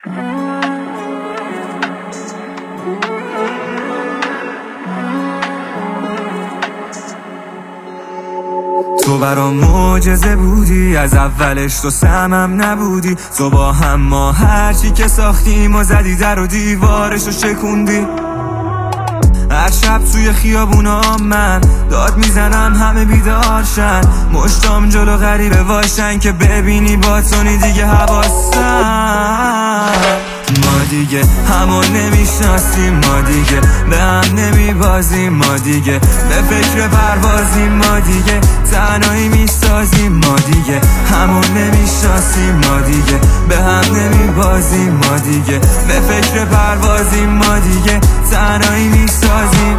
تو برام معجزه بودی، از اولش تو سمم نبودی. تو با هم ما هرچی که ساختیم و زدی در و دیوارش رو شکوندی. هر شب توی خیابونا من داد میزنم همه بیدارشن، مشتام جلو غریبه باشن که ببینی باتونی دیگه حواسم. ما دیگه همون نمیشناسیم، ما دیگه به هم نمیبازیم، ما دیگه به فکر پروازیم، ما دیگه تنهایی میسازیم، ما دیگه همون نمیشناسیم، ما دیگه به هم نمیبازیم، ما دیگه به فکر پروازیم، ما دیگه تنهایی میسازیم.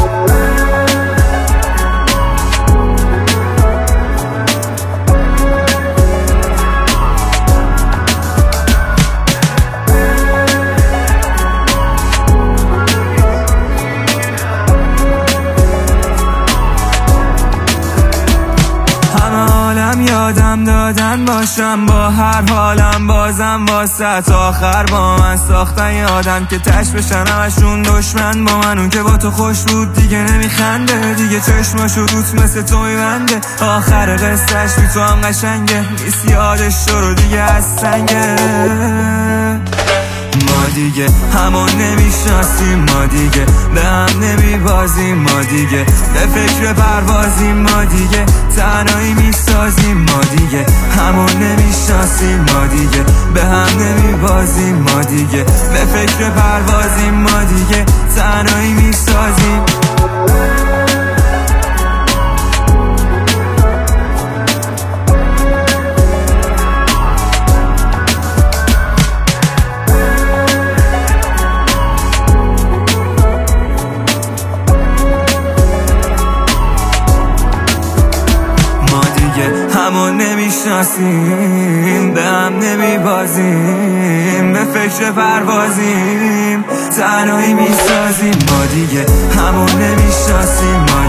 یادم دادن باشم با هر حالم، بازم واسه آخر با من ساختن یه آدم که تش بشن همشون دشمن با من. اون که با تو خوش بود دیگه نمیخنده، دیگه چشماشو روت مثل تو میبنده. آخر قصهش بی تو هم قشنگه، نیست یادش رو دیگه از سنگه. ما دیگه همون نمیشناسیم، ما دیگه به هم نمیبازیم، ما دیگه به فکر پروازیم، ما دیگه تنهایی میسازیم، ما دیگه همون نمیشناسیم، ما دیگه به هم نمیبازیم، ما دیگه به فکر پروازیم، ما دیگه تنهایی میسازیم. همون نمیشناسیم، به هم نمیبازیم، به فکر پروازیم، تنهایی میسازیم، ما دیگه همون نمیشناسیم،